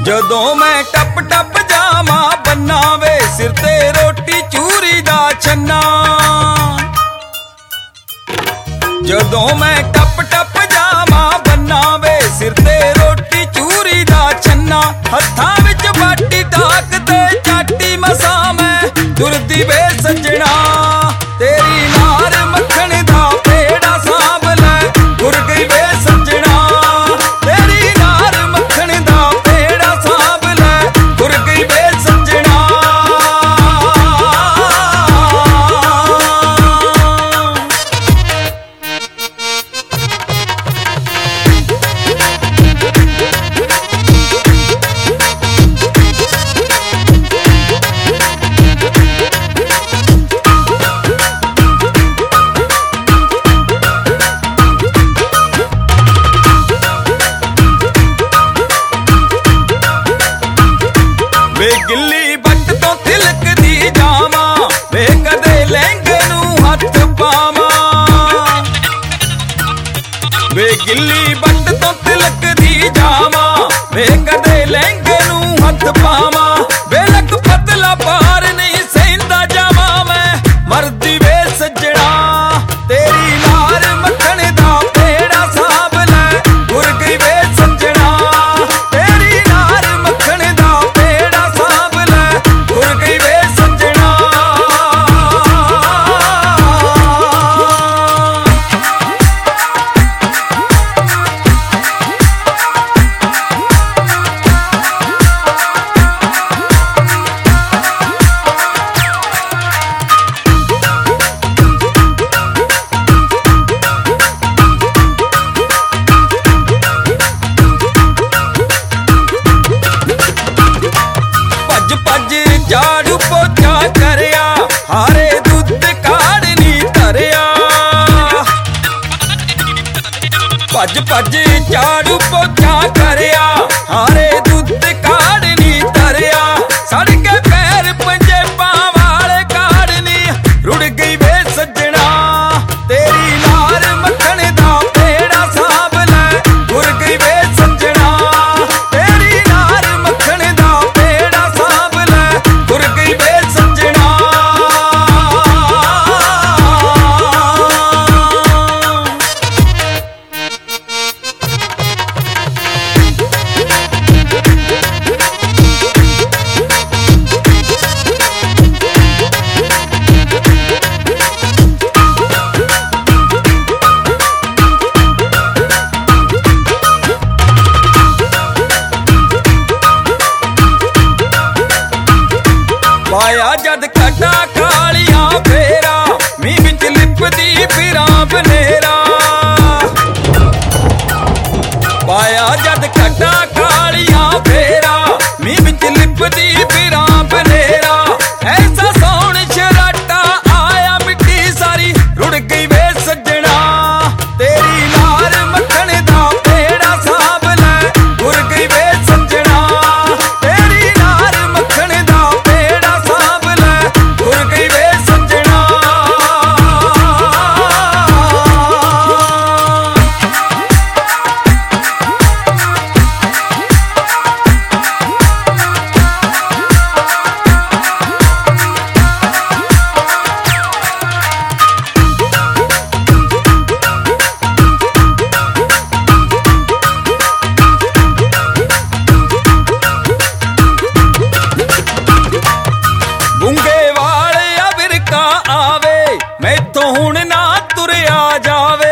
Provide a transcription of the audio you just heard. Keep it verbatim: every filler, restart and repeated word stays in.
ਜਦੋਂ ਮੈਂ ਟੱਪ ਟੱਪ ਜਾਵਾਂ ਬੰਨਾ ਵੇ ਸਿਰ ਤੇ ਰੋਟੀ ਚੂਰੀ ਦਾ ਛੰਨਾ। ਜਦੋਂ ਮੈਂ ਟੱਪ ਟੱਪ ਜਾਵਾਂ ਬੰਨਾ ਵੇ ਸਿਰ ਤੇ ਰੋਟੀ ਚੂਰੀ ਦਾ ਛੰਨਾ। ਹੱਥਾਂ ਵਿੱਚ ਬਾਟੀ ਢਾਕ ਤੇ ਚਾਟੀ ਮਸਾਂ ਮੈਂ ਤੁਰਦੀ ਵੇ ਸੱਜਣਾ। ਤੇਰੀ ਨਾਰ ਮੱਖਣ ਦਾ ਪੇੜਾ ਸਾਂਭ ਲੈ ਤੁਰ ਗਈ ਵੇ ਸੱਜਣਾ। ਤੇਰੀ ਨਾਰ ਮੱਖਣ ਦਾ ਪੇੜਾ ਸਾਂਭ ਲੈ ਤੁਰ ਗਈ ਵੇ ਸੱਜਣਾ। ਵੇ ਗਿੱਲੀ ਬੱਟ ਤੋਂ ਤਿਲਕਦੀ ਜਾਵਾਂ ਵੇ ਕਦੇ ਲਹਿੰਗੇ ਨੂੰ ਹੱਥ ਪਾਵਾਂ। ਵੇ ਗਿੱਲੀ ਬੱਟ ਤੋਂ ਤਿਲਕਦੀ ਜਾਵਾਂ ਵੇ ਕਦੇ ਲਹਿੰਗੇ ਨੂੰ ਹੱਥ ਪਾਵਾਂ। ਵੇ ਲੱਕ ਪਤਲਾ ਪਾਰ ਨਹੀਂ ਸਹਿੰਦਾ ਜਾਵਾਂ ਮੈਂ ਮਰਦੀ ਵੇ ਸੱਜਣਾ। ਤੇਰੀ ਨਾਰ ਮੱਖਣ ਦਾ ਪੇੜਾ ਸਾਂਭ ਲੈ ਤੁਰ ਗਈ ਵੇ ਸੱਜਣਾ। ਤੇਰੀ ਨਾਰ ਮੱਖਣ ਦਾ ਪੇੜਾ ਸਾਂਭ ਲੈ ਤੁਰ ਗਈ ਵੇ ਸੱਜਣਾ। ਭੱਜ ਭੱਜ ਝਾੜੂ ਪੋਚਾ ਕਰਿਆ ਹਾਰੇ ਦੁੱਧ ਕਾੜ ਨੀ ਧਰਿਆ। ਭੱਜ ਭੱਜ ਝਾੜੂ ਪੋਚਾ ਕਰਿਆ ਹਾਰੇ ਦੁੱਧ ਕਾੜ ਨੀ ਧਰਿਆ। ਸੜ ਕੇ ਪੈਰ ਪੰਜੇਬਾਂ ਵਾਲੇ ਕਾੜ ਨੀ ਰੁੜ ਗਈ ਵੇ ਸੱਜਣਾ। ਤੇਰੀ ਨਾਰ ਮੱਖਣ ਦਾ ਪੇੜਾ ਸਾਂਭ ਲੈ ਤੁਰ ਗਈ ਵੇ ਸੱਜਣਾ। ਤੇਰੀ ਨਾਰ ਮੱਖਣ ਦਾ ਪੇੜਾ ਸਾਂਭ ਲੈ ਤੁਰ ਗਈ ਵੇ ਸੱਜਣਾ। ਪਾਇਆ ਜਦ ਕੱਟਾ ਕਾਲੀਆਂ ਫੇਰਾ ਮੀਂਹ ਵਿੱਚ ਲਿਪਦੀ ਫਿਰਾਂ ਬਨੇਰਾ। ਪਾਇਆ ਜਦ ਕੱਟਾ ਕਾਲੀਆਂ ਫੇਰਾ ਮੀਂਹ ਵਿੱਚ ਲਿਪਦੀ ਫਿਰਾਂ ਬਨੇਰਾ। ਐਸਾ ਸੋਹਣ ਸ਼ਰਾਟਾ ਆਇਆ ਮਿੱਟੀ ਸਾਰੀ ਰੁੜ ਗਈ ਵੇ ਸੱਜਣਾ। ਤੇਰੀ ਨਾਰ ਮੱਖਣ ਦਾ ਪੇੜਾ ਸਾਂਭ ਲੈ ਤੁਰ ਗਈ ਵੇ ਸੱਜਣਾ। ਤੇਰੀ ਨਾਰ ਮੱਖਣ ਦਾ ਪੇੜਾ ਸਾਂਭ ਲੈ ਤੁਰ ਗਈ ਵੇ ਸੱਜਣਾ। ਗੁੰਗੇ ਵਾਲਿਆ ਵਿਰਕਾ ਆਵੇ ਮੈਥੋਂ ਹੁਣ ਨਾ ਤੁਰਿਆ ਜਾਵੇ।